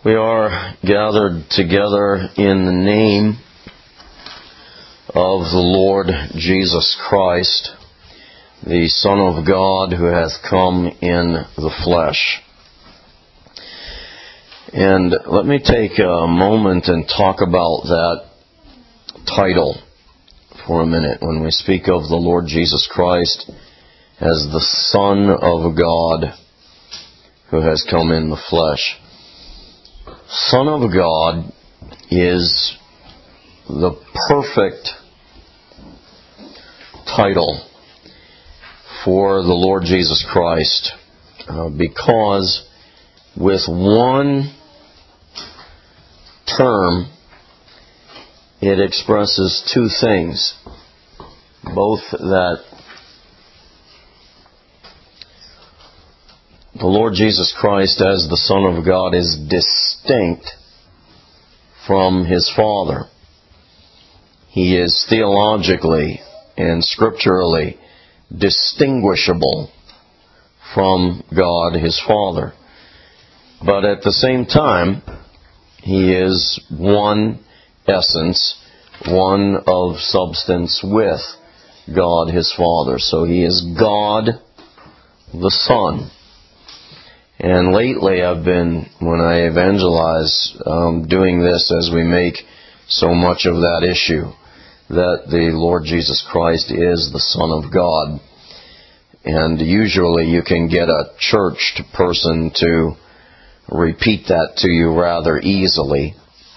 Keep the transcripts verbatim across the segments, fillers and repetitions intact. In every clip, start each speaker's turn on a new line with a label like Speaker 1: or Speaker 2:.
Speaker 1: We are gathered together in the name of the Lord Jesus Christ, the Son of God who hath come in the flesh. And let me take a moment and talk about that title for a minute when we speak of the Lord Jesus Christ as the Son of God who has come in the flesh. Son of God is the perfect title for the Lord Jesus Christ uh, because with one term it expresses two things, both that the Lord Jesus Christ as the Son of God is distinct from His Father. He is theologically and scripturally distinguishable from God His Father. But at the same time, He is one essence, one of substance with God His Father. So He is God the Son. And lately I've been, when I evangelize, um, doing this as we make so much of that issue, that the Lord Jesus Christ is the Son of God. And usually you can get a churched person to repeat that to you rather easily.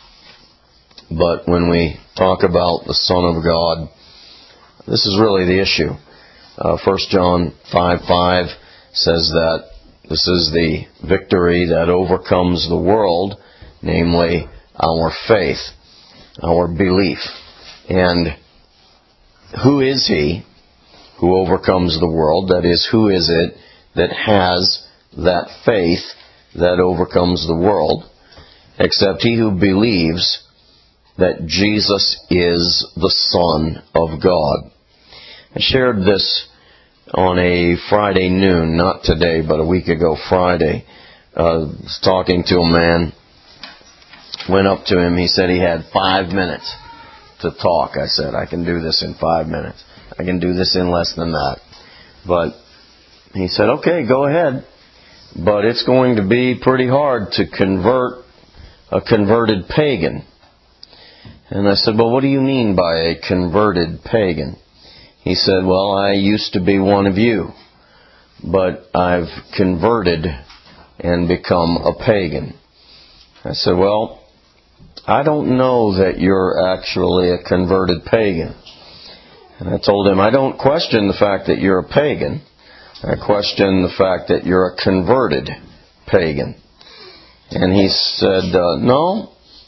Speaker 1: But when we talk about the Son of God, this is really the issue. Uh, First John five five says that this is the victory that overcomes the world, namely our faith, our belief. And who is He who overcomes the world? That is, who is it that has that faith that overcomes the world? Except he who believes that Jesus is the Son of God. I shared this on a Friday noon, not today, but a week ago Friday. Uh, was talking to a man, went up to him, he said he had five minutes to talk. I said, I can do this in five minutes. I can do this in less than that. But he said, okay, go ahead. But it's going to be pretty hard to convert a converted pagan. And I said, well, what do you mean by a converted pagan? He said, well, I used to be one of you, but I've converted and become a pagan. I said, well, I don't know that you're actually a converted pagan. And I told him, I don't question the fact that you're a pagan. I question the fact that you're a converted pagan. And he said, uh, no,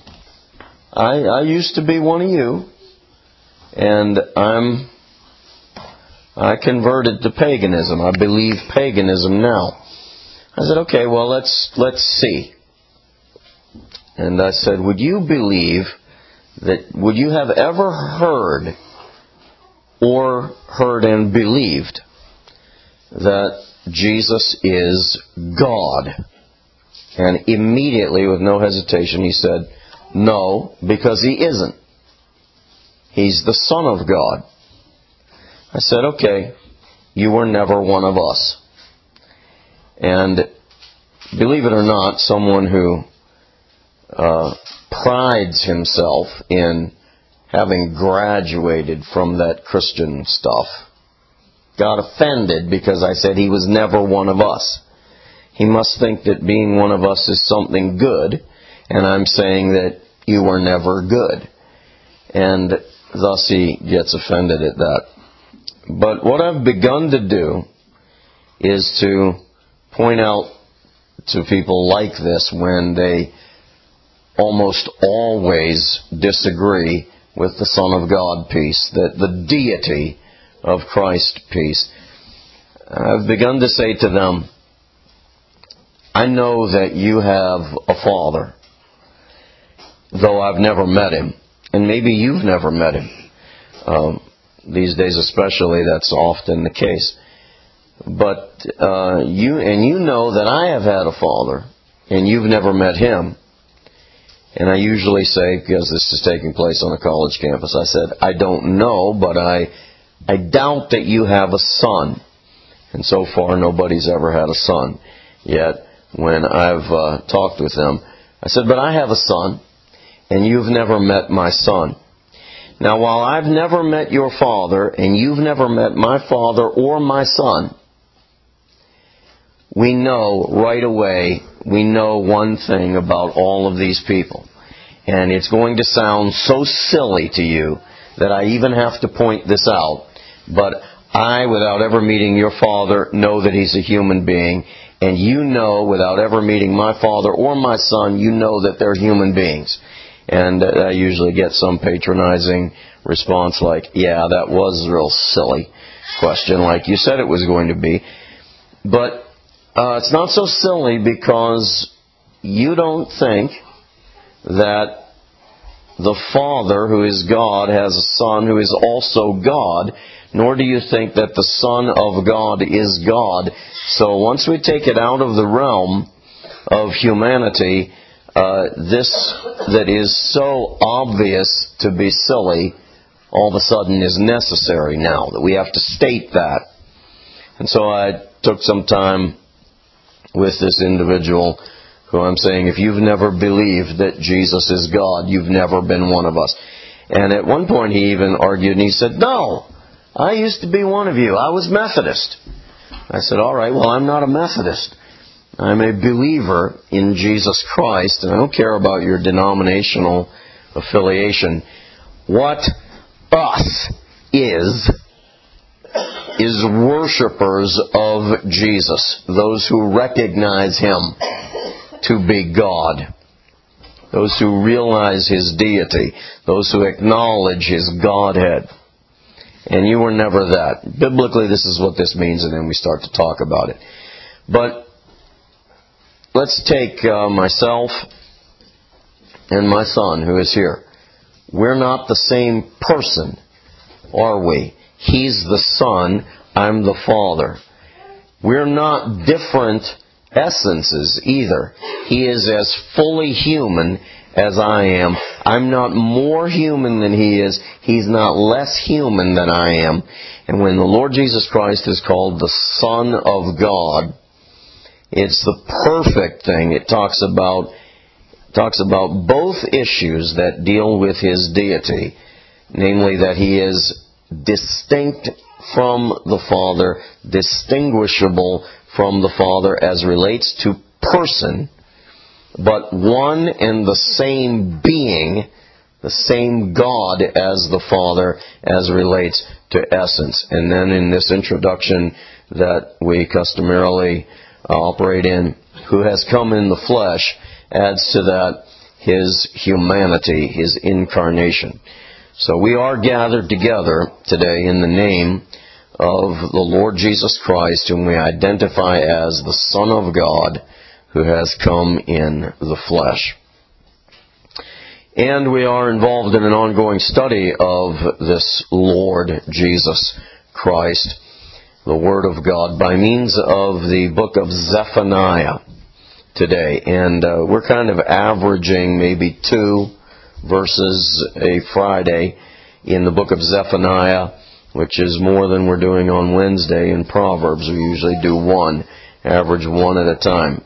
Speaker 1: I, I used to be one of you, and I'm I converted to paganism. I believe paganism now. I said, okay, well, let's let's see. And I said, would you believe that, would you have ever heard or heard and believed that Jesus is God? And immediately, with no hesitation, he said, no, because He isn't. He's the Son of God. I said, okay, you were never one of us. And believe it or not, someone who uh, prides himself in having graduated from that Christian stuff got offended because I said he was never one of us. He must think that being one of us is something good, and I'm saying that you were never good. And thus he gets offended at that. But what I've begun to do is to point out to people like this when they almost always disagree with the Son of God piece, that the deity of Christ piece. I've begun to say to them, I know that you have a Father, though I've never met Him. And maybe you've never met Him. Um, these days especially, that's often the case. But uh, you and you know that I have had a Father, and you've never met Him. And I usually say, because this is taking place on a college campus, I said, I don't know, but I, I doubt that you have a son. And so far, nobody's ever had a son. Yet, when I've uh, talked with them, I said, but I have a son, and you've never met my son. Now, while I've never met your father, and you've never met my father or my son, we know right away, we know one thing about all of these people. And it's going to sound so silly to you that I even have to point this out. But I, without ever meeting your father, know that he's a human being. And you know, without ever meeting my father or my son, you know that they're human beings. And I usually get some patronizing response like, yeah, that was a real silly question, like you said it was going to be. But uh, it's not so silly because you don't think that the Father, who is God, has a Son who is also God, nor do you think that the Son of God is God. So once we take it out of the realm of humanity, uh, this that is so obvious to be silly, all of a sudden is necessary now, that we have to state that. And so I took some time with this individual who I'm saying, if you've never believed that Jesus is God, you've never been one of us. And at one point he even argued, and he said, no, I used to be one of you. I was Methodist. I said, all right, well, I'm not a Methodist. I'm a believer in Jesus Christ, and I don't care about your denominational affiliation. What us is, is worshipers of Jesus, those who recognize Him to be God, those who realize His deity, those who acknowledge His Godhead. And you were never that. Biblically, this is what this means, and then we start to talk about it. But let's take uh, myself and my son, who is here. We're not the same person, are we? He's the Son, I'm the Father. We're not different essences either. He is as fully human as I am. I'm not more human than He is. He's not less human than I am. And when the Lord Jesus Christ is called the Son of God, it's the perfect thing. It talks about talks about both issues that deal with His deity, namely that He is distinct from the Father, distinguishable from the Father as relates to person, but one and the same being, the same God as the Father as relates to essence. And then in this introduction that we customarily operate in, who has come in the flesh, adds to that His humanity, His incarnation. So we are gathered together today in the name of the Lord Jesus Christ, whom we identify as the Son of God, who has come in the flesh. And we are involved in an ongoing study of this Lord Jesus Christ, the Word of God, by means of the book of Zephaniah today. And uh, we're kind of averaging maybe two verses a Friday in the book of Zephaniah, which is more than we're doing on Wednesday in Proverbs. We usually do one, average one at a time.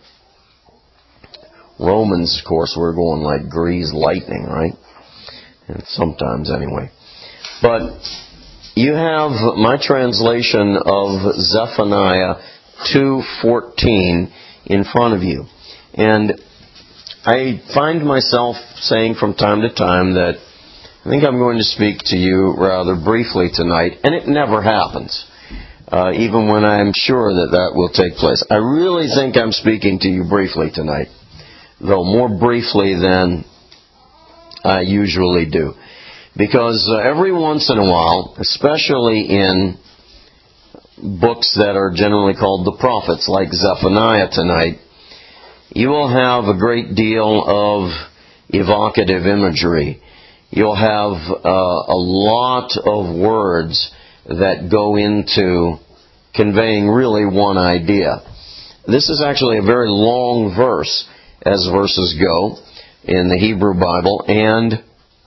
Speaker 1: Romans, of course, we're going like greased lightning, right? And sometimes anyway. But you have my translation of Zephaniah two fourteen in front of you. And I find myself saying from time to time that I think I'm going to speak to you rather briefly tonight, and it never happens, uh, even when I'm sure that that will take place. I really think I'm speaking to you briefly tonight, though more briefly than I usually do. Because uh, every once in a while, especially in books that are generally called the prophets, like Zephaniah tonight, you will have a great deal of evocative imagery. You'll have uh, a lot of words that go into conveying really one idea. This is actually a very long verse, as verses go. in the Hebrew Bible, and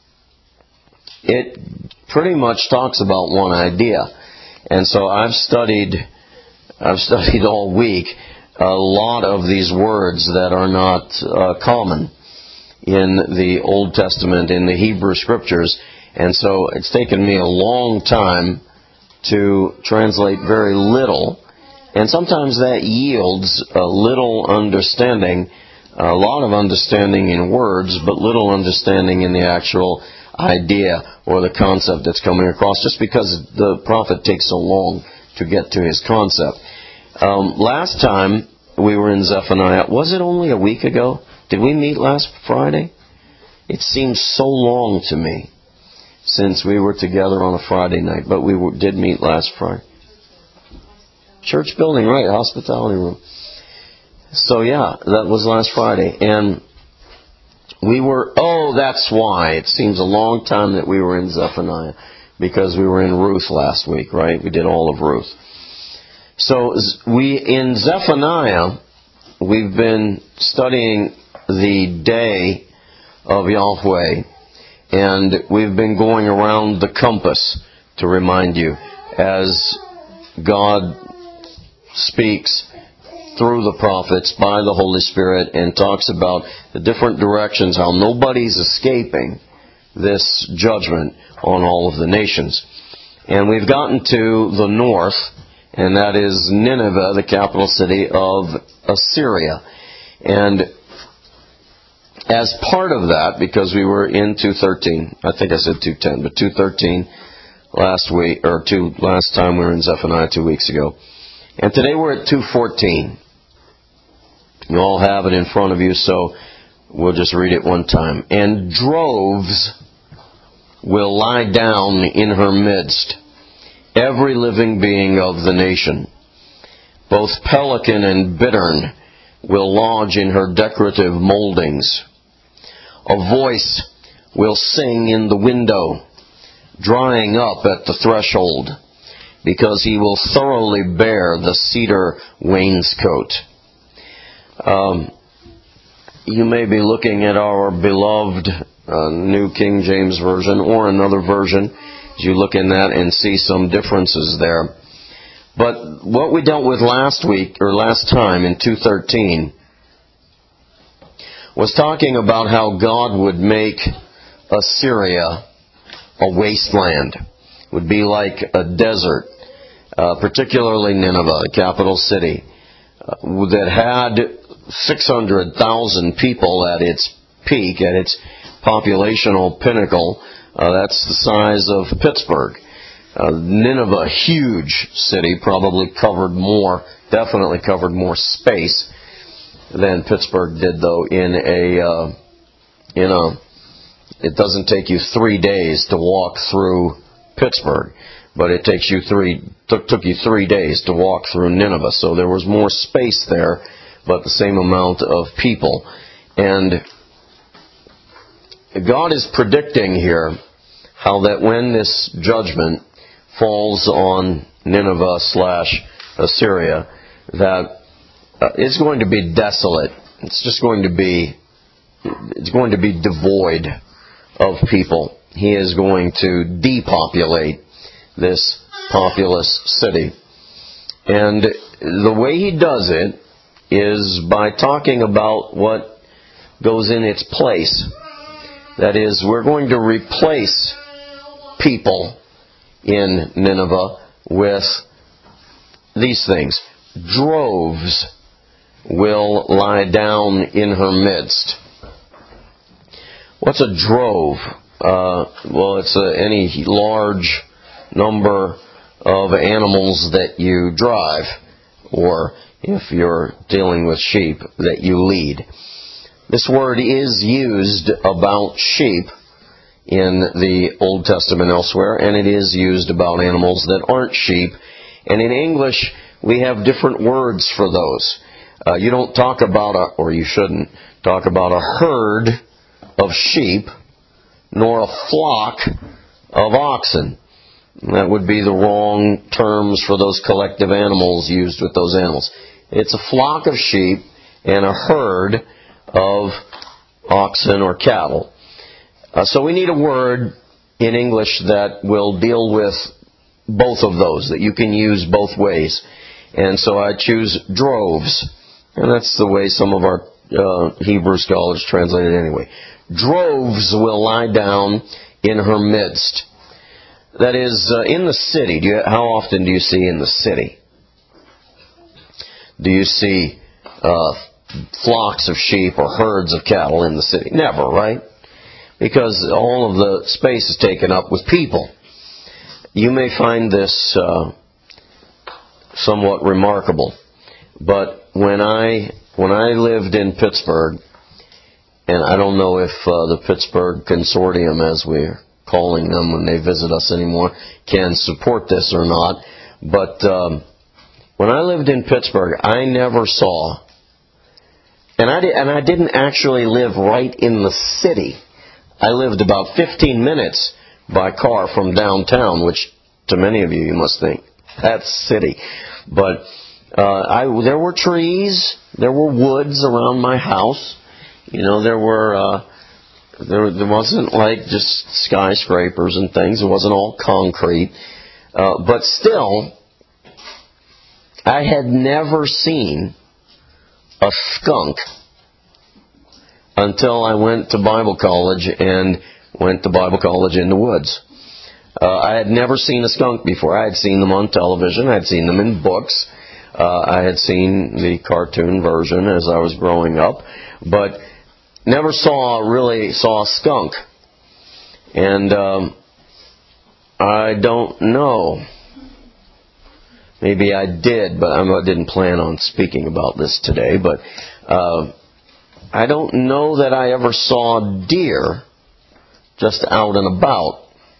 Speaker 1: it pretty much talks about one idea. And so I've studied, I've studied all week a lot of these words that are not uh, common in the Old Testament, in the Hebrew Scriptures. And so it's taken me a long time to translate very little. And sometimes that yields a little understanding, a lot of understanding in words, but little understanding in the actual idea or the concept that's coming across, just because the prophet takes so long to get to his concept. Um, last time we were in Zephaniah, was it only a week ago? Did we meet last Friday? It seems so long to me since we were together on a Friday night, but we were, did meet last Friday. Church building, right, hospitality room. So yeah, that was last Friday. And we were, oh, that's why. It seems a long time that we were in Zephaniah, because we were in Ruth last week, right? We did all of Ruth. So we, in Zephaniah, we've been studying the day of Yahweh, and we've been going around the compass to remind you as God speaks through the prophets by the Holy Spirit and talks about the different directions, how nobody's escaping this judgment on all of the nations. And we've gotten to the north, and that is Nineveh, the capital city of Assyria. And as part of that, because we were in two thirteen, I think I said two ten, but two thirteen last week, or two last time we were in Zephaniah two weeks ago. And today we're at two fourteen. You all have it in front of you, so we'll just read it one time. And droves will lie down in her midst, every living being of the nation. Both pelican and bittern will lodge in her decorative moldings. A voice will sing in the window, drying up at the threshold, because he will thoroughly bear the cedar wainscot. Um, you may be looking at our beloved uh, New King James Version or another version as you look in that and see some differences there. But what we dealt with last week, or last time in two thirteen, was talking about how God would make Assyria a wasteland. It would be like a desert, uh, particularly Nineveh, the capital city, uh, that had six hundred thousand people at its peak, at its populational pinnacle. Uh, that's the size of Pittsburgh. Uh, Nineveh, huge city, probably covered more, definitely covered more space than Pittsburgh did, though, in a, uh, in a, it doesn't take you three days to walk through Pittsburgh, but it takes you three, took, took you three days to walk through Nineveh. So there was more space there, but the same amount of people. And God is predicting here how that when this judgment falls on Nineveh slash Assyria, that uh, it's going to be desolate. It's just going to be, it's going to be devoid of people. He is going to depopulate this populous city. And the way he does it is by talking about what goes in its place. That is, we're going to replace people in Nineveh with these things. Droves will lie down in her midst. What's a drove? Uh, well, it's a, any large number of animals that you drive, or if you're dealing with sheep, that you lead. This word is used about sheep in the Old Testament elsewhere, and it is used about animals that aren't sheep. And in English, we have different words for those. Uh, you don't talk about a, or you shouldn't, talk about a herd of sheep, nor a flock of oxen. That would be the wrong terms for those collective animals used with those animals. It's a flock of sheep and a herd of oxen or cattle. Uh, so we need a word in English that will deal with both of those, that you can use both ways. And so I choose droves. And that's the way some of our uh, Hebrew scholars translate it anyway. Droves will lie down in her midst. That is, uh, in the city. Do you, how often do you see in the city? Do you see uh, flocks of sheep or herds of cattle in the city? Never, right? Because all of the space is taken up with people. You may find this uh, somewhat remarkable, but when I when I lived in Pittsburgh, and I don't know if uh, the Pittsburgh Consortium, as we're calling them when they visit us anymore, can support this or not, but um, when I lived in Pittsburgh, I never saw, and I, did, and I didn't actually live right in the city. I lived about fifteen minutes by car from downtown, which to many of you, you must think, that's city. But uh, I, there were trees, there were woods around my house. You know, there were, uh, there, there wasn't like just skyscrapers and things. It wasn't all concrete. Uh, but still, I had never seen a skunk until I went to Bible college and went to Bible college in the woods. Uh, I had never seen a skunk before. I had seen them on television. I had seen them in books. Uh, I had seen the cartoon version as I was growing up, but never saw really saw a skunk. And um, I don't know. Maybe I did, but I didn't plan on speaking about this today. But uh, I don't know that I ever saw deer just out and about.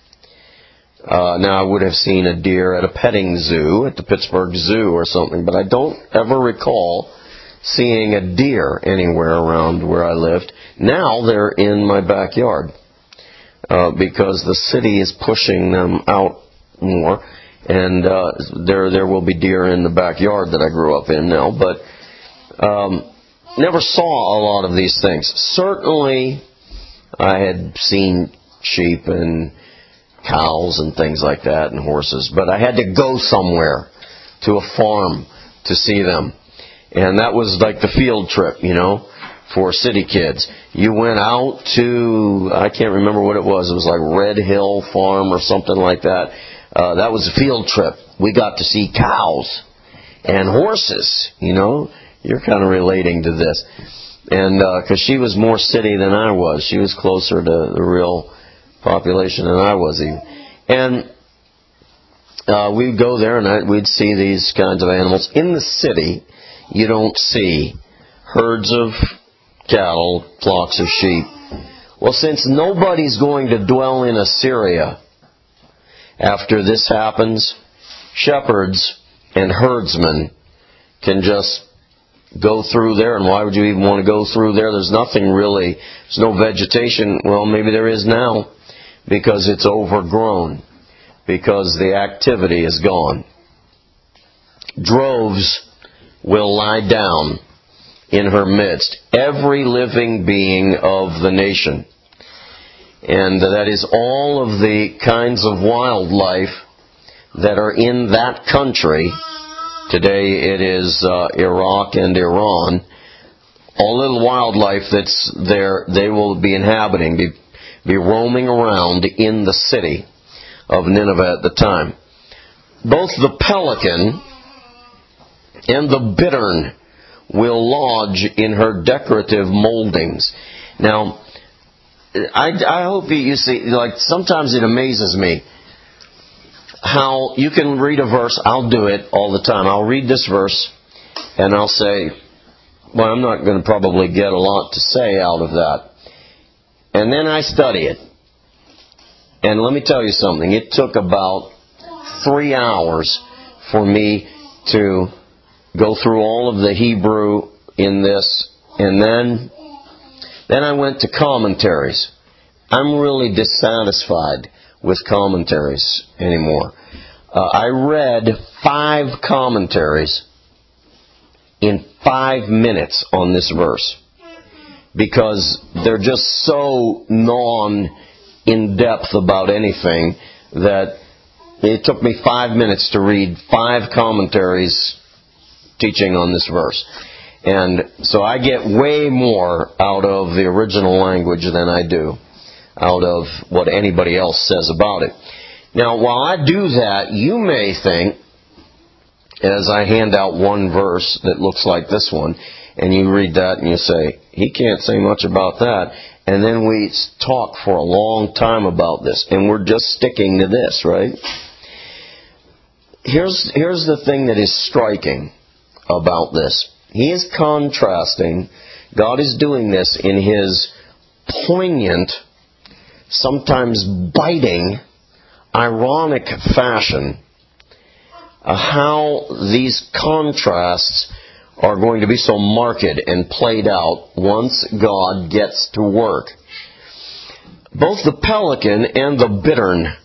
Speaker 1: Uh, now, I would have seen a deer at a petting zoo, at the Pittsburgh Zoo or something, but I don't ever recall seeing a deer anywhere around where I lived. Now they're in my backyard uh, because the city is pushing them out more, and uh, there there will be deer in the backyard that I grew up in now, but um, never saw a lot of these things. Certainly, I had seen sheep and cows and things like that and horses, but I had to go somewhere to a farm to see them. And that was like the field trip, you know, for city kids. You went out to, I can't remember what it was, it was like Red Hill Farm or something like that. Uh, that was a field trip. We got to see cows and horses, you know. You're kind of relating to this. And because uh, she was more city than I was. She was closer to the real population than I was even. And uh, we'd go there and I, we'd see these kinds of animals. In the city, you don't see herds of cattle, flocks of sheep. Well, since nobody's going to dwell in Assyria after this happens, shepherds and herdsmen can just go through there. And why would you even want to go through there? There's nothing really, there's no vegetation. Well, maybe there is now, because it's overgrown, because the activity is gone. Droves will lie down in her midst, every living being of the nation. And that is all of the kinds of wildlife that are in that country. Today it is uh, Iraq and Iran. All little wildlife that's there, they will be inhabiting, be, be roaming around in the city of Nineveh at the time. Both the pelican and the bittern will lodge in her decorative moldings. Now, I, I hope you see, like, sometimes it amazes me how you can read a verse. I'll do it all the time. I'll read this verse and I'll say, well, I'm not going to probably get a lot to say out of that. And then I study it. And let me tell you something. It took about three hours for me to go through all of the Hebrew in this. And then, then I went to commentaries. I'm really dissatisfied with commentaries anymore. Uh, I read five commentaries in five minutes on this verse. because they're just so non-in-depth about anything that it took me five minutes to read five commentaries teaching on this verse. And so I get way more out of the original language than I do out of what anybody else says about it. Now, while I do that, you may think, as I hand out one verse that looks like this one, and you read that and you say, he can't say much about that. And then we talk for a long time about this, and we're just sticking to this, right? Here's, here's the thing that is striking about this. He is contrasting, God is doing this in His poignant, sometimes biting, ironic fashion, uh, how these contrasts are going to be so marked and played out once God gets to work. Both the pelican and the bittern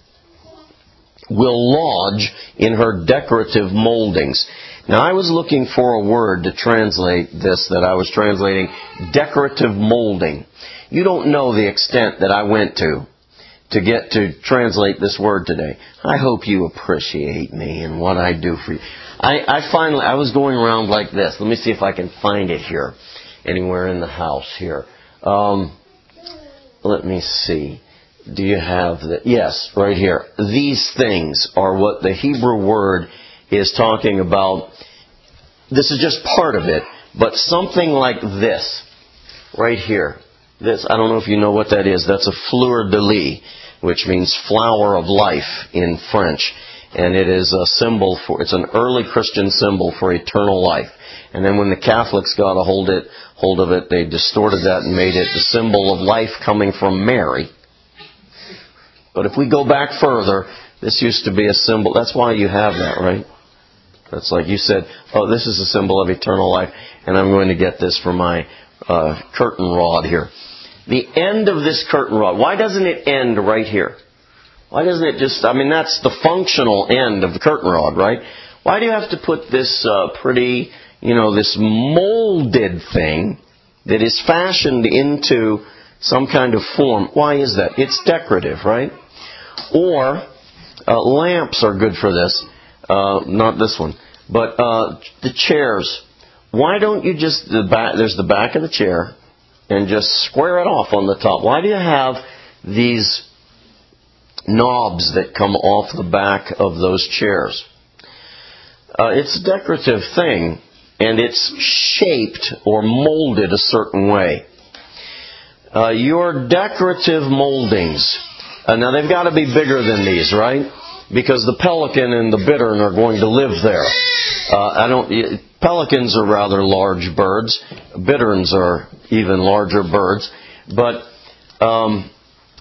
Speaker 1: will lodge in her decorative moldings. Now, I was looking for a word to translate this that I was translating, decorative molding. You don't know the extent that I went to to get to translate this word today. I hope you appreciate me and what I do for you. I, I finally, I was going around like this. Let me see if I can find it here, anywhere in the house here. Um, let me see. Do you have the, yes, right here. These things are what the Hebrew word is talking about. This is just part of it, but something like this, right here. This, I don't know if you know what that is. That's a fleur de lis, which means flower of life in French. And it is a symbol for, it's an early Christian symbol for eternal life. And then when the Catholics got a hold, it, hold of it, they distorted that and made it the symbol of life coming from Mary. But if we go back further, this used to be a symbol. That's why you have that, right? That's like you said, oh, this is a symbol of eternal life, and I'm going to get this for my uh, curtain rod here. The end of this curtain rod, why doesn't it end right here? Why doesn't it just, I mean, that's the functional end of the curtain rod, right? Why do you have to put this uh, pretty, you know, this molded thing that is fashioned into some kind of form? Why is that? It's decorative, right? Or uh, lamps are good for this. Uh, not this one. But uh, the chairs. Why don't you just, the back, there's the back of the chair, and just square it off on the top. Why do you have these knobs that come off the back of those chairs? Uh, it's a decorative thing, and it's shaped or molded a certain way. Uh, your decorative moldings, uh, now they've got to be bigger than these, right? Because the pelican and the bittern are going to live there. Uh, I don't. Pelicans are rather large birds. Bitterns are even larger birds. But um,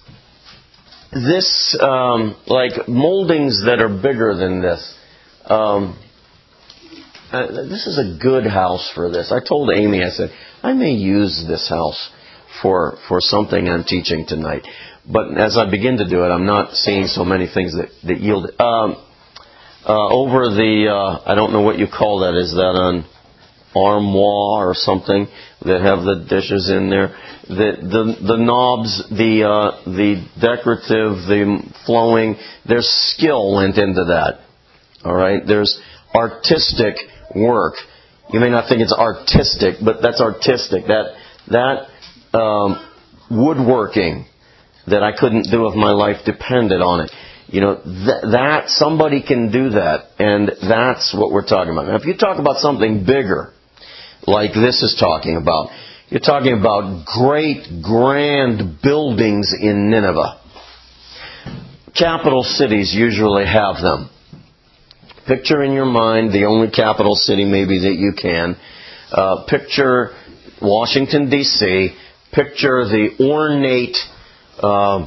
Speaker 1: this, um, like moldings that are bigger than this, um, uh, this is a good house for this. I told Amy, I said, I may use this house for for something I'm teaching tonight. But as I begin to do it, I'm not seeing so many things that, that yield it. Um, uh, over the, uh, I don't know what you call that. Is that an armoire or something that have the dishes in there? The the, the knobs, the uh, the decorative, the flowing, there's skill went into that. All right? There's artistic work. You may not think it's artistic, but that's artistic. That, that um, woodworking that I couldn't do if my life depended on it. You know, th- that, somebody can do that, and that's what we're talking about. Now, if you talk about something bigger, like this is talking about, you're talking about great, grand buildings in Nineveh. Capital cities usually have them. Picture in your mind the only capital city maybe that you can. Uh, picture Washington, D C Picture the ornate Uh,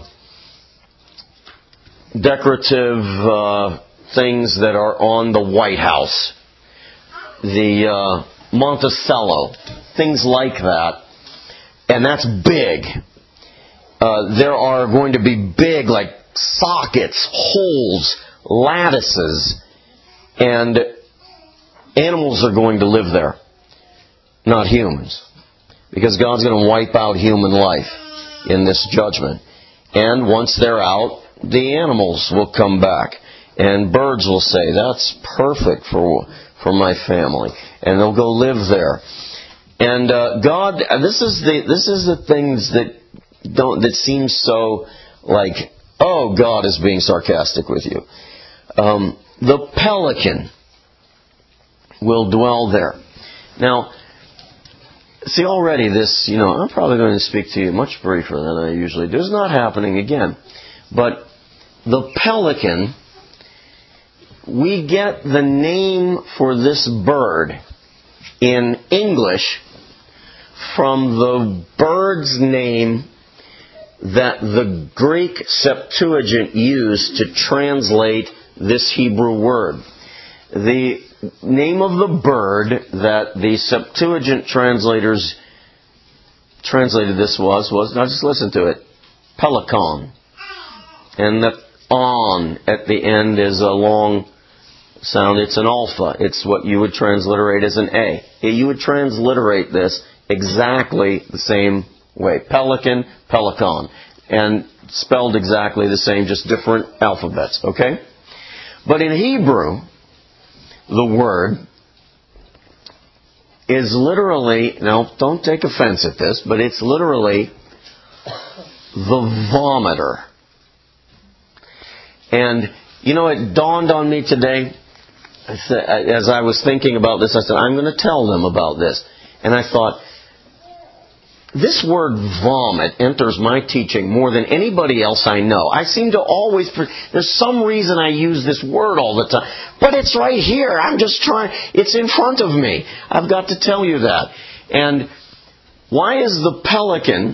Speaker 1: decorative uh, things that are on the White House, the uh, Monticello, things like that, and that's big. Uh, there are going to be big, like sockets, holes, lattices, and animals are going to live there, not humans. because God's going to wipe out human life in this judgment. And once they're out, the animals will come back. And birds will say, that's perfect for for my family. And they'll go live there. And uh, God, this is the this is the things that don't that seem so like, oh, God is being sarcastic with you. Um, the pelican will dwell there. Now, see, already this, you know, I'm probably going to speak to you much briefer than I usually do. It's not happening again. But the pelican, we get the name for this bird in English from the bird's name that the Greek Septuagint used to translate this Hebrew word. The name of the bird that the Septuagint translators translated this was, was, now just listen to it, pelican. And that on at the end is a long sound. It's an alpha. It's what you would transliterate as an A. You would transliterate this exactly the same way. Pelican, pelican. And spelled exactly the same, just different alphabets. Okay? But in Hebrew, the word is literally, now don't take offense at this, but it's literally the vomiter. And, you know, it dawned on me today, as I was thinking about this, I said, I'm going to tell them about this. And I thought, this word vomit enters my teaching more than anybody else I know. I seem to always, there's some reason I use this word all the time. But it's right here. I'm just trying, it's in front of me. I've got to tell you that. And why is the pelican,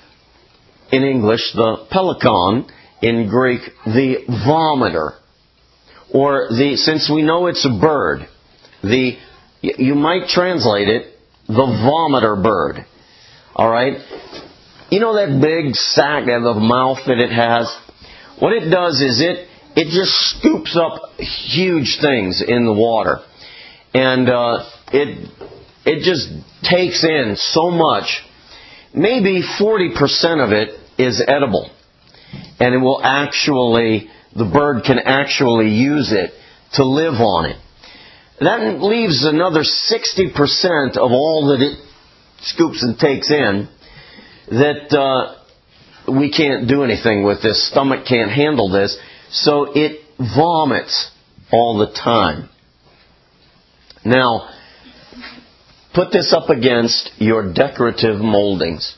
Speaker 1: in English, the pelican, in Greek, the vomiter? Or the, since we know it's a bird, the, you might translate it, the vomiter bird. All right? You know that big sac of mouth that it has? What it does is it it just scoops up huge things in the water. And uh, it it just takes in so much. Maybe forty percent of it is edible. And it will actually, the bird can actually use it to live on it. That leaves another sixty percent of all that it scoops and takes in that uh, we can't do anything with. This stomach can't handle this, so it vomits all the time. Now, put this up against your decorative moldings.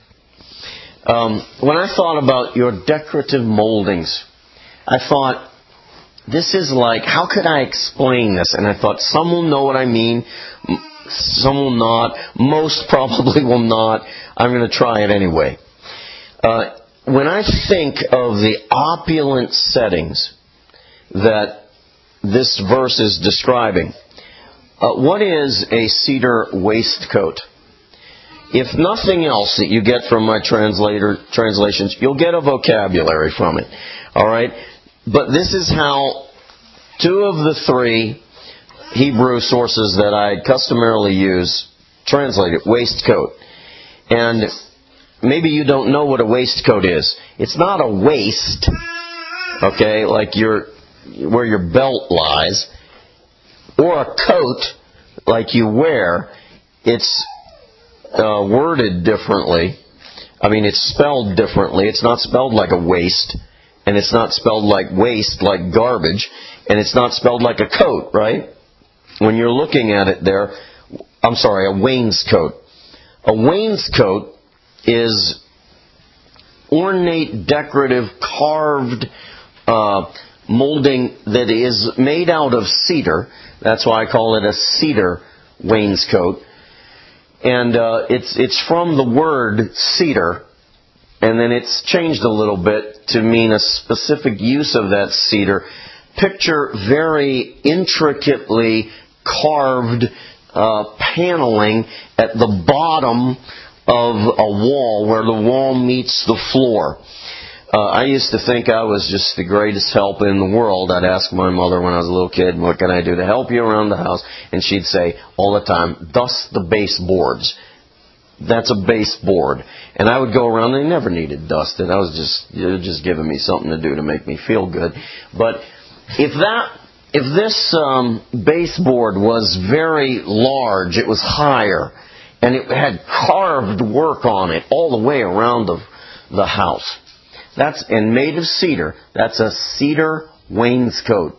Speaker 1: Um, when I thought about your decorative moldings, I thought, this is like, how could I explain this? And I thought, some will know what I mean, some will not, most probably will not. I'm going to try it anyway. Uh, when I think of the opulent settings that this verse is describing, uh, what is a cedar waistcoat? If nothing else that you get from my translator translations, you'll get a vocabulary from it. All right? But this is how two of the three Hebrew sources that I customarily use translate it, waistcoat. And maybe you don't know what a waistcoat is. It's not a waist, okay, like your where your belt lies, or a coat like you wear. It's uh, worded differently. I mean, it's spelled differently. It's not spelled like a waist, and it's not spelled like waste, like garbage, and it's not spelled like a coat, right? When you're looking at it there, I'm sorry, a wainscoat. A wainscoat is ornate, decorative, carved uh, molding that is made out of cedar. That's why I call it a cedar wainscoat. And uh, it's it's from the word cedar, and then it's changed a little bit to mean a specific use of that cedar. Picture very intricately carved uh, paneling at the bottom of a wall where the wall meets the floor. Uh, I used to think I was just the greatest help in the world. I'd ask my mother when I was a little kid, what can I do to help you around the house? And she'd say all the time, dust the baseboards. That's a baseboard. And I would go around, they never needed dusted. I was just, they were just giving me something to do to make me feel good. But if that, if this um, baseboard was very large, it was higher, and it had carved work on it all the way around the, the house. That's, and made of cedar. That's a cedar wainscot.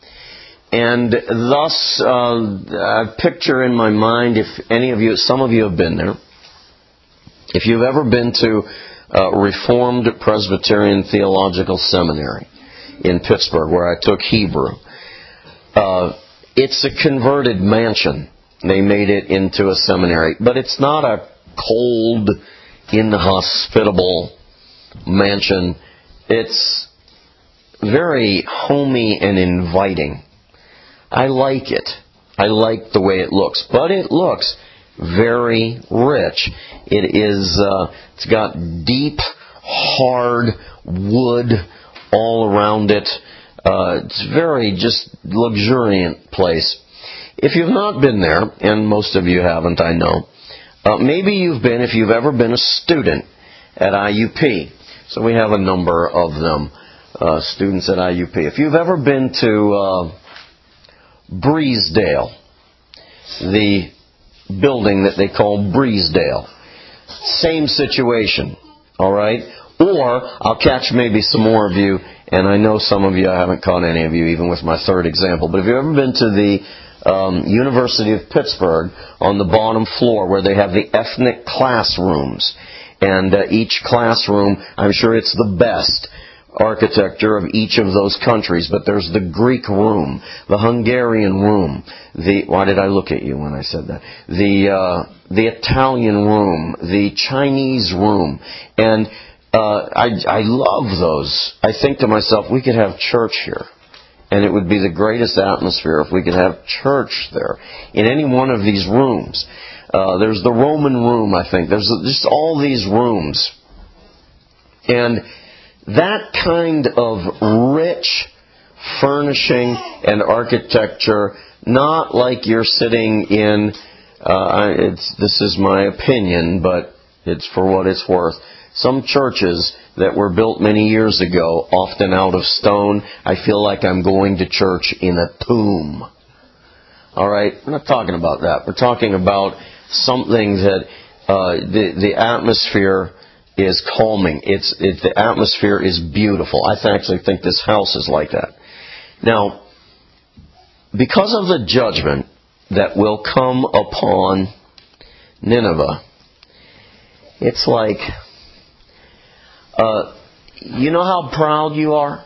Speaker 1: And thus, uh, a picture in my mind, if any of you, some of you have been there, if you've ever been to uh, Reformed Presbyterian Theological Seminary in Pittsburgh, where I took Hebrew, uh, it's a converted mansion. They made it into a seminary. But it's not a cold, inhospitable mansion. It's very homey and inviting. I like it. I like the way it looks. But it looks very rich. It is, uh, it's got deep, hard wood all around it. Uh, it's very just luxuriant place. If you've not been there, and most of you haven't, I know, uh, maybe you've been if you've ever been a student at I U P. So we have a number of them, uh, students at I U P. If you've ever been to uh, Breesedale, the building that they call Breesedale, same situation, all right? Or I'll catch maybe some more of you, and I know some of you, I haven't caught any of you, even with my third example, but have you ever been to the um, University of Pittsburgh on the bottom floor where they have the ethnic classrooms? And uh, each classroom, I'm sure it's the best architecture of each of those countries, but there's the Greek room, the Hungarian room, the, why did I look at you when I said that? The, uh, the Italian room, the Chinese room, and uh, I, I love those. I think to myself, we could have church here, and it would be the greatest atmosphere if we could have church there, in any one of these rooms. Uh, there's the Roman room, I think. There's just all these rooms. And that kind of rich furnishing and architecture, not like you're sitting in, uh, it's, this is my opinion, but it's for what it's worth. Some churches that were built many years ago, often out of stone, I feel like I'm going to church in a tomb. All right? We're not talking about that. We're talking about something that uh, the, the atmosphere is calming. It's it, the atmosphere is beautiful. I actually think this house is like that. Now, because of the judgment that will come upon Nineveh, it's like, uh, you know how proud you are?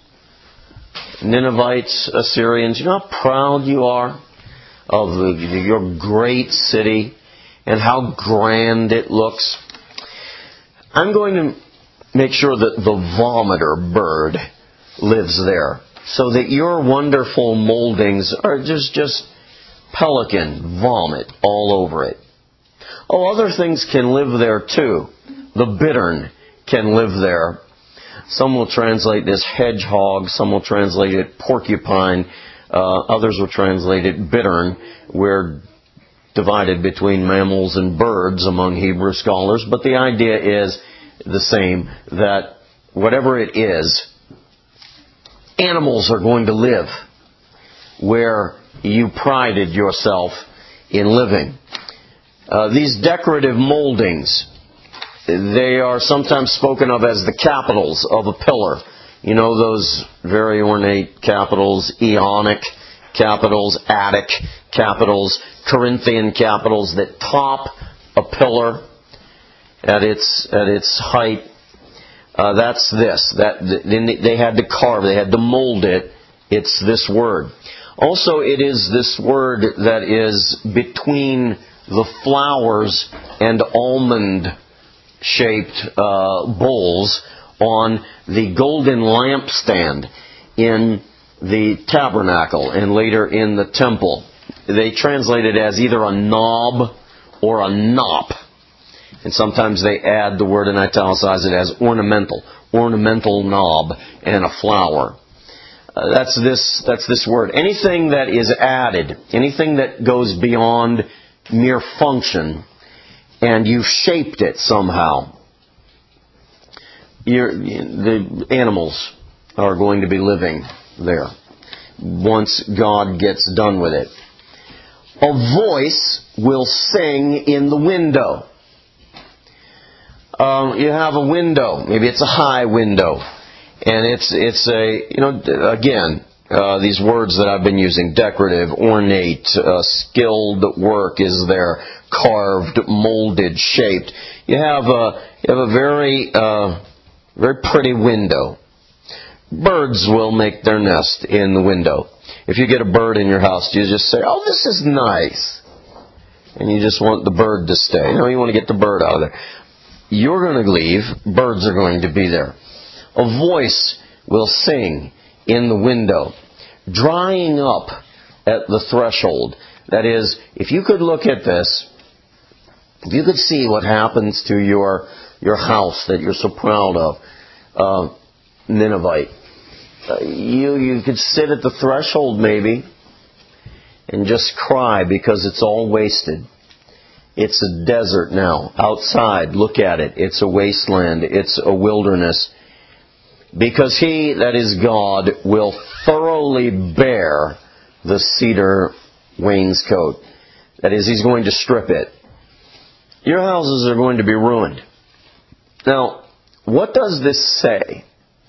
Speaker 1: Ninevites, Assyrians, you know how proud you are of the, your great city and how grand it looks? I'm going to make sure that the vomiter bird lives there, so that your wonderful moldings are just, just pelican vomit all over it. Oh, other things can live there too. The bittern can live there. Some will translate this hedgehog, some will translate it porcupine, uh, others will translate it bittern. We're divided between mammals and birds among Hebrew scholars, but the idea is the same, that whatever it is, animals are going to live where you prided yourself in living. Uh, these decorative moldings, they are sometimes spoken of as the capitals of a pillar. You know those very ornate capitals, Ionic capitals, Attic capitals, Corinthian capitals that top a pillar at its at its height. Uh, that's this. That then they had to carve, they had to mold it. It's this word. Also, it is this word that is between the flowers and almond-shaped uh, bowls on the golden lampstand in the tabernacle and later in the temple. They translate it as either a knob or a knop. And sometimes they add the word and italicize it as ornamental. Ornamental knob and a flower. Uh, that's this, that's this word. Anything that is added, anything that goes beyond mere function, and you've shaped it somehow. You're, the animals are going to be living there once God gets done with it. A voice will sing in the window. Um, you have a window. Maybe it's a high window. And it's it's a, you know, again, uh, these words that I've been using, decorative, ornate, uh, skilled work is there, carved, molded, shaped. You have a, you have a very, uh, very pretty window. Birds will make their nest in the window. If you get a bird in your house, do you just say, oh, this is nice, and you just want the bird to stay? No, you want to get the bird out of there. You're going to leave. Birds are going to be there. A voice will sing in the window, drying up at the threshold. That is, if you could look at this, if you could see what happens to your your house that you're so proud of, uh, Ninevite, uh, you you could sit at the threshold maybe and just cry because it's all wasted. It's a desert now. Outside, look at it. It's a wasteland. It's a wilderness. Because He, that is God, will thoroughly bear the cedar wainscot. That is, He's going to strip it. Your houses are going to be ruined. Now, what does this say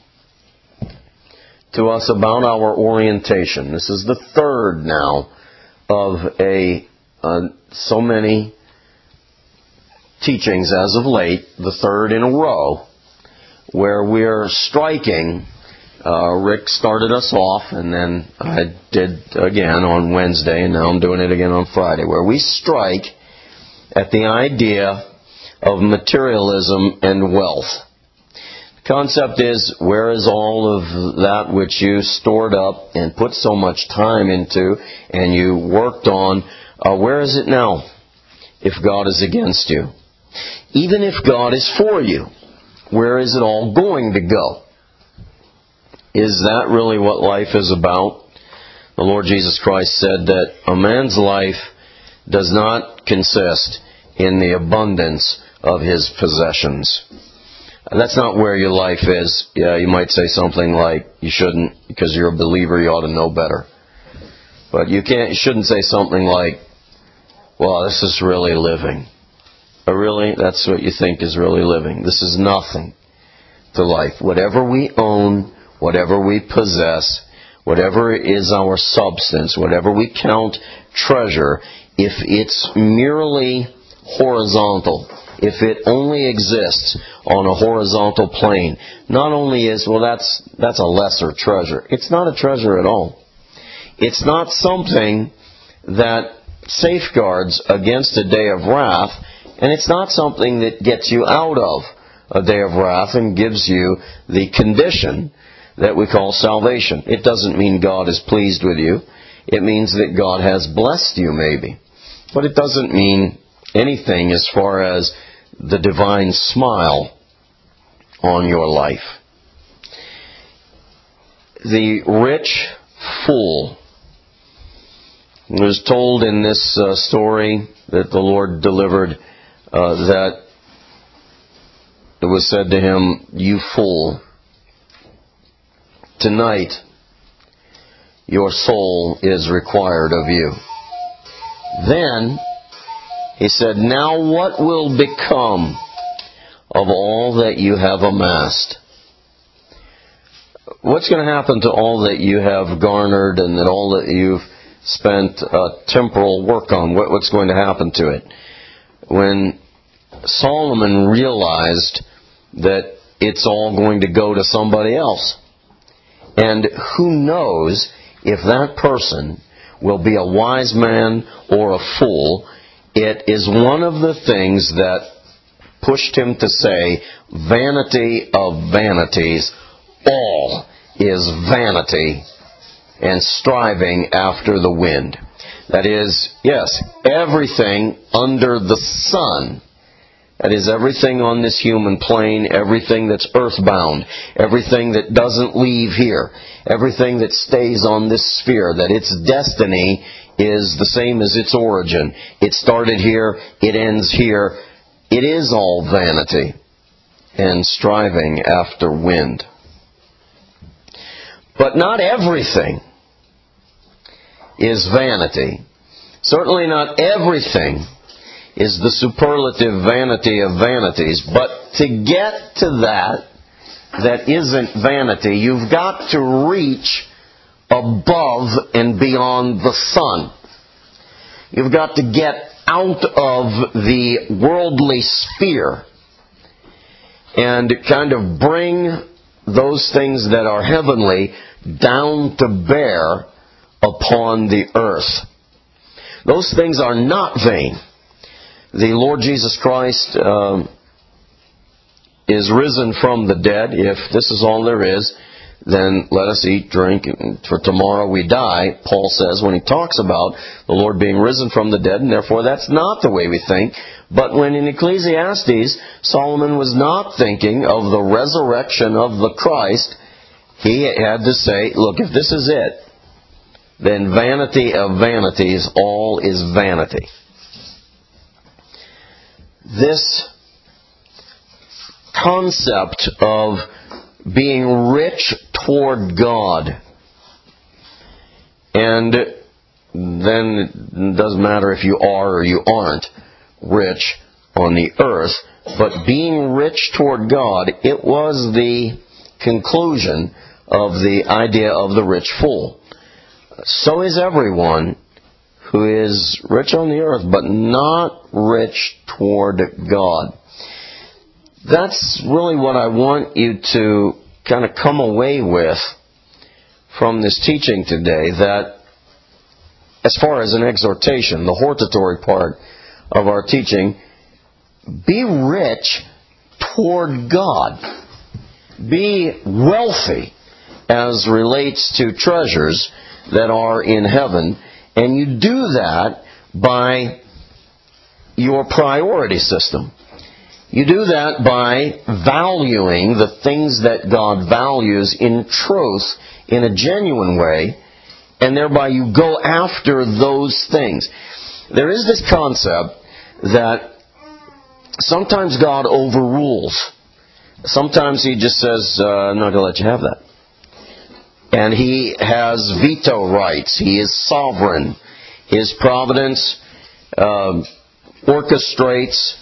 Speaker 1: to us about our orientation? This is the third now of a uh, so many teachings as of late, the third in a row, where we're striking. Uh, Rick started us off, and then I did again on Wednesday, and now I'm doing it again on Friday, where we strike at the idea of materialism and wealth. The concept is, where is all of that which you stored up and put so much time into and you worked on, uh, where is it now if God is against you? Even if God is for you, where is it all going to go? Is that really what life is about? The Lord Jesus Christ said that a man's life does not consist in the abundance of his possessions. That's not where your life is. Yeah, you might say something like, you shouldn't, because you're a believer, you ought to know better. But you can't, you shouldn't say something like, well, this is really living. But really, that's what you think is really living. This is nothing to life. Whatever we own, whatever we possess, whatever is our substance, whatever we count treasure, if it's merely horizontal, if it only exists on a horizontal plane, not only is, well, that's that's a lesser treasure. It's not a treasure at all. It's not something that safeguards against a day of wrath, and it's not something that gets you out of a day of wrath and gives you the condition that we call salvation. It doesn't mean God is pleased with you. It means that God has blessed you, maybe. But it doesn't mean anything as far as the divine smile on your life. The rich fool was told in this uh, story that the Lord delivered uh, that it was said to him, you fool, tonight your soul is required of you. Then he said, now what will become of all that you have amassed? What's going to happen to all that you have garnered and that all that you've spent uh, temporal work on? What, what's going to happen to it? When Solomon realized that it's all going to go to somebody else. And who knows if that person will be a wise man or a fool. It is one of the things that pushed him to say, vanity of vanities, all is vanity and striving after the wind. That is, yes, everything under the sun. That is, everything on this human plane, everything that's earthbound, everything that doesn't leave here, everything that stays on this sphere, that its destiny is the same as its origin. It started here, it ends here. It is all vanity and striving after wind. But not everything is vanity. Certainly not everything is the superlative vanity of vanities. But to get to that that isn't vanity, you've got to reach above and beyond the sun. You've got to get out of the worldly sphere and kind of bring those things that are heavenly down to bear upon the earth. Those things are not vain. The Lord Jesus Christ um, is risen from the dead. If this is all there is, then let us eat, drink, and for tomorrow we die, Paul says, when he talks about the Lord being risen from the dead, and therefore that's not the way we think. But when in Ecclesiastes, Solomon was not thinking of the resurrection of the Christ, he had to say, look, if this is it, then vanity of vanities, all is vanity. This concept of being rich toward God, and then it doesn't matter if you are or you aren't rich on the earth, but being rich toward God, it was the conclusion of the idea of the rich fool. So is everyone who is rich on the earth, but not rich toward God. That's really what I want you to kind of come away with from this teaching today, that as far as an exhortation, the hortatory part of our teaching, be rich toward God. Be wealthy as relates to treasures that are in heaven, and you do that by your priority system. You do that by valuing the things that God values in truth, in a genuine way, and thereby you go after those things. There is this concept that sometimes God overrules. Sometimes He just says, uh, I'm not going to let you have that. And He has veto rights. He is sovereign. His providence uh, orchestrates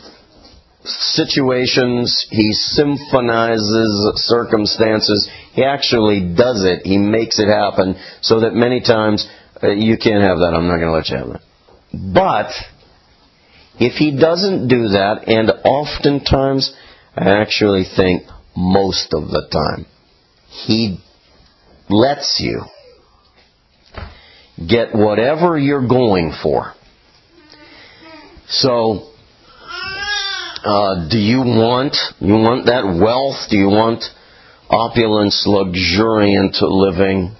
Speaker 1: situations. He symphonizes circumstances. He actually does it. He makes it happen so that many times uh, you can't have that. I'm not going to let you have that. But if He doesn't do that, and oftentimes, I actually think most of the time, He lets you get whatever you're going for. So, uh, do you want, you want that wealth? Do you want opulence, luxuriant living?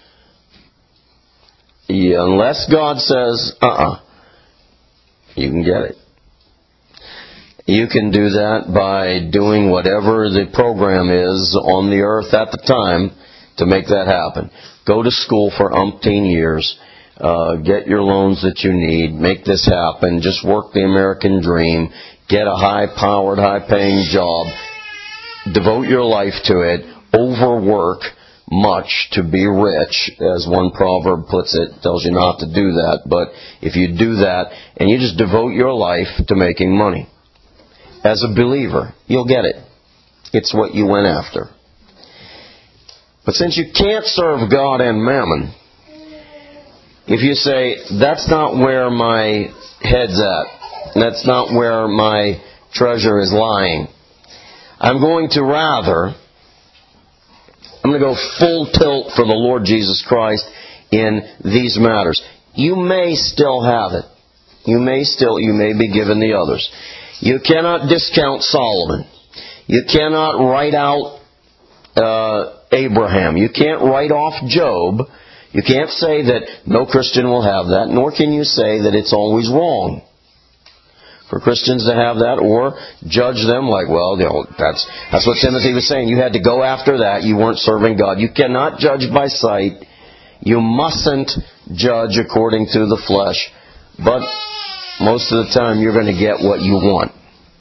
Speaker 1: Yeah, unless God says, uh-uh, you can get it. You can do that by doing whatever the program is on the earth at the time to make that happen. Go to school for umpteen years. Uh, get your loans that you need. Make this happen. Just work the American dream. Get a high-powered, high-paying job. Devote your life to it. Overwork much to be rich, as one proverb puts it. Tells you not to do that. But if you do that, and you just devote your life to making money, as a believer, you'll get it. It's what you went after. But since you can't serve God and mammon, if you say, that's not where my head's at, that's not where my treasure is lying, I'm going to rather, I'm going to go full tilt for the Lord Jesus Christ in these matters. You may still have it. You may still, you may be given the others. You cannot discount Solomon. You cannot write out uh, Abraham. You can't write off Job. You can't say that no Christian will have that, nor can you say that it's always wrong for Christians to have that, or judge them like, well, you know, that's that's what Timothy was saying. You had to go after that. You weren't serving God. You cannot judge by sight. You mustn't judge according to the flesh. But most of the time, you're going to get what you want.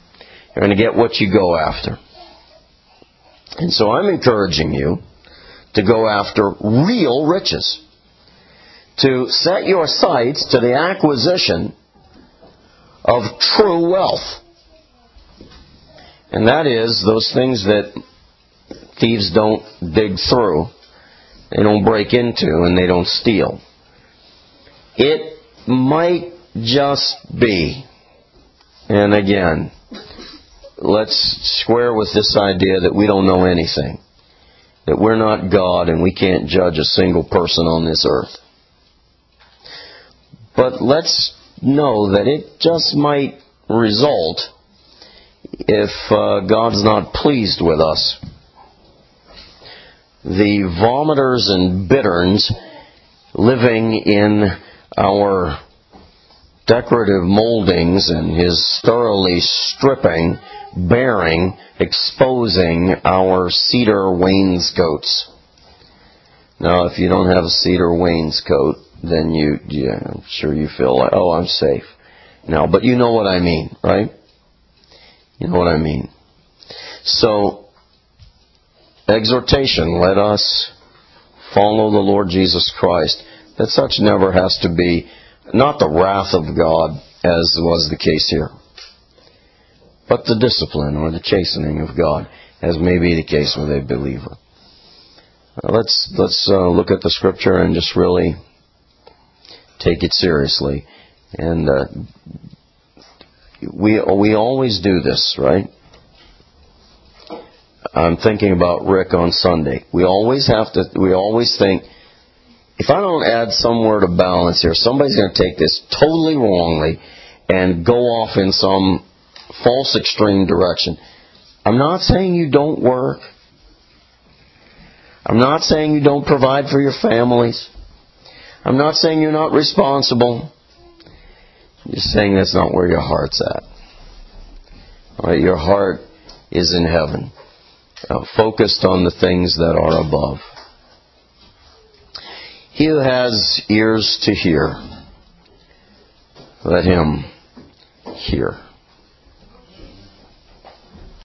Speaker 1: You're going to get what you go after. And so I'm encouraging you to go after real riches. To set your sights to the acquisition of true wealth. And that is those things that thieves don't dig through, they don't break into, and they don't steal. It might just be, and again, let's square with this idea that we don't know anything, that we're not God and we can't judge a single person on this earth. But let's know that it just might result, if uh, God's not pleased with us, the vomiters and bitterns living in our decorative moldings and His thoroughly stripping, bearing, exposing our cedar wainscots. Now, if you don't have a cedar wainscot, then you, yeah, I'm sure you feel like, oh, I'm safe. Now, but you know what I mean, right? You know what I mean. So, exhortation, let us follow the Lord Jesus Christ. That such never has to be, not the wrath of God, as was the case here, but the discipline or the chastening of God, as may be the case with a believer. Uh, let's let's uh, look at the Scripture and just really take it seriously. And uh, we we always do this, right? I'm thinking about Rick on Sunday. We always have to. We always think, if I don't add some word of balance here, somebody's going to take this totally wrongly and go off in some false extreme direction. I'm not saying you don't work. I'm not saying you don't provide for your families. I'm not saying you're not responsible. I'm just saying that's not where your heart's at. All right, your heart is in heaven, uh, focused on the things that are above. He who has ears to hear, let him hear.